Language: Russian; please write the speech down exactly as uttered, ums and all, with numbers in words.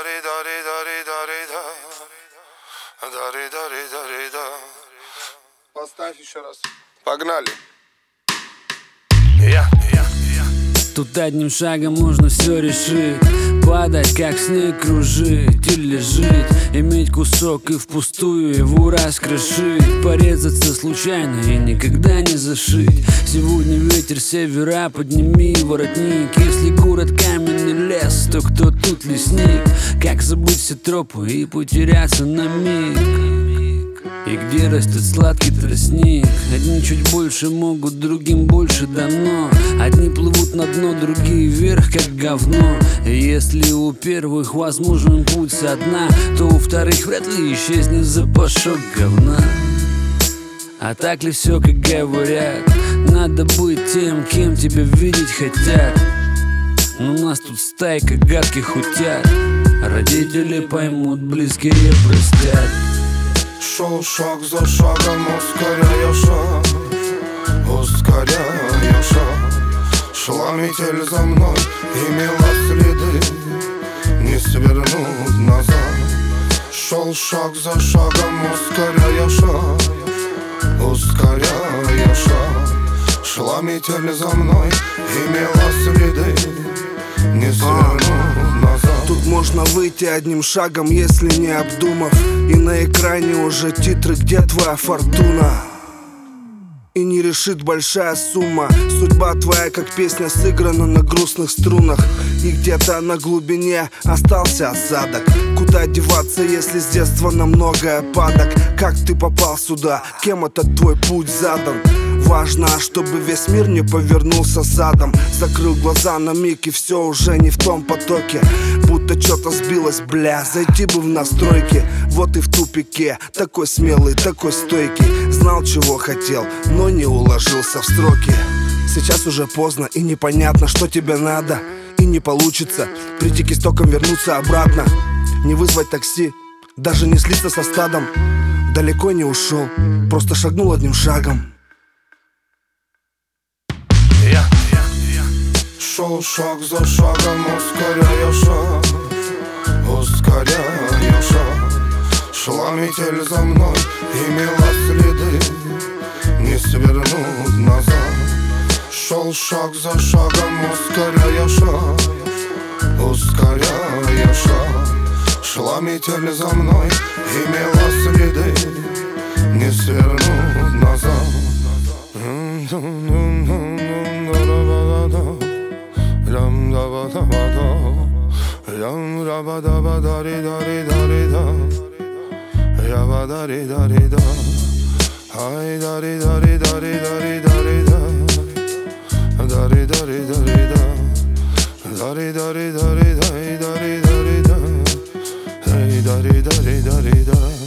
дари, дари, дари, дари, да. Дари, дари, дари, да. Поставь еще раз. Погнали. Я, я, я. Тут одним шагом можно все решить. Падать, как снег, кружить или жить. Иметь кусок и впустую его раскрошить. Порезаться случайно и никогда не зашить. Сегодня ветер севера, подними воротник. Если город каменный лес, то кто тут лесник? Как забыть все тропы и потеряться на миг? И где растет сладкий тростник? Одни чуть больше могут, другим больше дано. Одни плывут на дно, другие вверх, как говно. И если у первых возможен путь со дна, то у вторых вряд ли исчезнет запашок говна. А так ли все, как говорят? Надо быть тем, кем тебя видеть хотят. Но у нас тут стайка гадких утят. Родители поймут, близкие простят. Шел шаг за шагом, ускоряя шаг, ускоряя шаг. Шла метель за мной, имела следы, не свернуть назад. Шел шаг за шагом, ускоряя шаг, ускоряя шаг. Шла метель за мной, имела следы, не свернуть назад. Тут можно выйти одним шагом, если не обдумав. И на экране уже титры, где твоя фортуна. И не решит большая сумма. Судьба твоя, как песня, сыграна на грустных струнах. И где-то на глубине остался осадок. Куда деваться, если с детства на многое падок? Как ты попал сюда? Кем этот твой путь задан? Важно, чтобы весь мир не повернулся задом. Закрыл глаза на миг, и все уже не в том потоке. Будто что-то сбилось, бля, зайти бы в настройки. Вот и в тупике, такой смелый, такой стойкий. Знал, чего хотел, но не уложился в строки. Сейчас уже поздно и непонятно, что тебе надо. И не получится прийти к истокам, вернуться обратно. Не вызвать такси, даже не слиться со стадом. Далеко не ушел, просто шагнул одним шагом. Я, я, я. Шел шаг за шагом, ускоряя шаг, ускоряя шаг. Шла метель за мной, имела следы, не свернуть назад. Шел шаг за шагом, ускоряя шаг, ускоряя шаг. Шла метель за мной, имела следы, не свернуть назад. Ям раба даба дари дари дари да. Яба дари дари да. Ай дари дари дари дари дари да. Дари дари дари да. Дари дари дари дари дари дари да. Ай дари дари дари да.